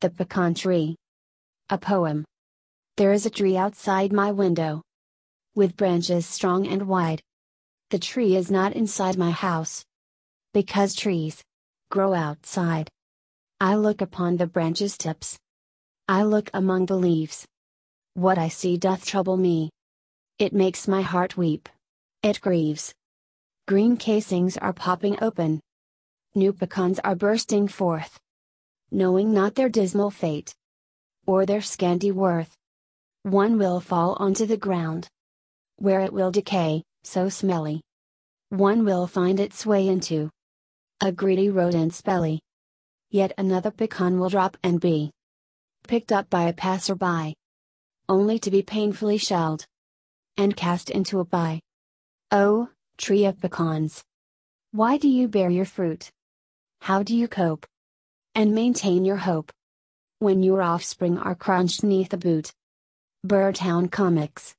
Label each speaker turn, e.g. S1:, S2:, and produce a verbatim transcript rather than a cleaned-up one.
S1: The Pecan Tree. A poem. There is a tree outside my window, with branches strong and wide. The tree is not inside my house, because trees grow outside. I look upon the branches' tips. I look among the leaves. What I see doth trouble me. It makes my heart weep. It grieves. Green casings are popping open. New pecans are bursting forth. Knowing not their dismal fate, or their scanty worth. One will fall onto the ground, where it will decay, so smelly. One will find its way into a greedy rodent's belly. Yet another pecan will drop and be picked up by a passerby, only to be painfully shelled and cast into a pie. Oh, tree of pecans! Why do you bear your fruit? How do you cope and maintain your hope, when your offspring are crunched neath a boot? Birdtown Comics.